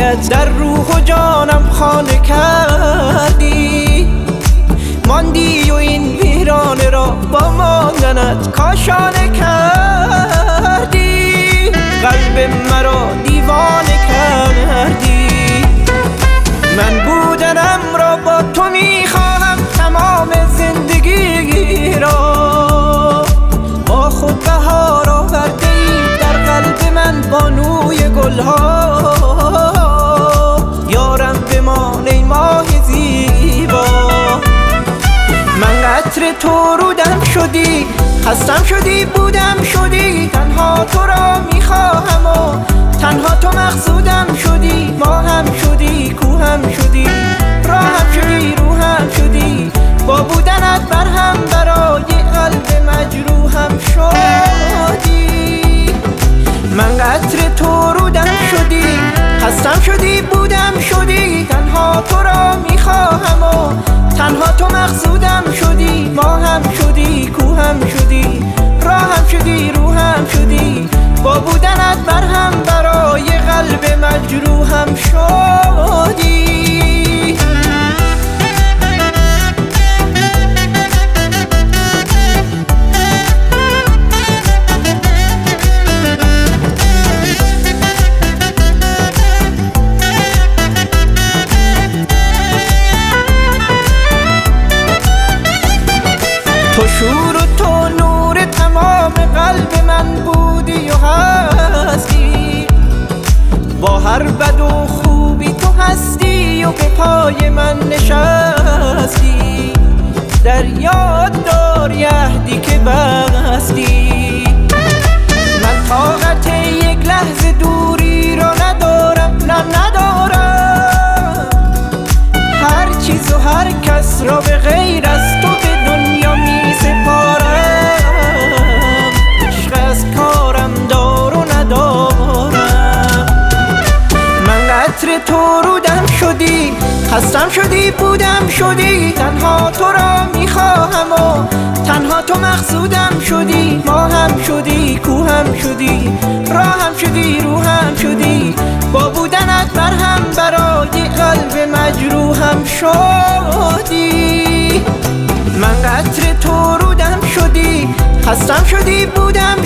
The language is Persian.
عشقت در روح و جانم خانه کردی، ماندی و این ویرانه را با ماندنت کاشانه کردی، قلب مرا دیوانه کردی. من بودنم را با تو میخواهم تمام زندگی را، با خود بهار آورده ای در قلب من بانوی گلها، یارم بمان ای ماه زیبا. من قطر تو رودم شدی، خستم شدی بودم شدی، تنها تو را میخواهم و تنها تو مقصودم شدی. ماهم شدی کوهم شدی راهم شدی روحم شدی، با بودنت برهم برای قلب مجروحم شدی. من قطر تو رودم شدی، خستم شدی بودم شدی، تنها تو را میخواهم و تنها تو مقصودم شدی. ماهم شدی کوهم شدی راهم شدی روحم شدی، با بودنت برهم برای قلب مجروحم شدی. تو شور و تو نور تمام قلب من بودی و هستی، با هر بد و خوبی تو هستی و به پای من نشستی. در یاد داری عهدی که بستی، من طاقت یک لحظه دوری را ندارم، ندارم. هر چیز و هر کس را به غیر از تو به دنیا می سپارم، عشق از کارم دار و ندارم. من قطر تو رودم شدی، خستم شدی بودم شدی، تنها تو را میخواهم و تنها تو مقصودم شدی. ماهم شدی کوهم شدی راهم شدی روحم شدی، با بودنت برهم برای قلب مجروحم شدی. من قطر تو رودم شدی، خستم شدی بودم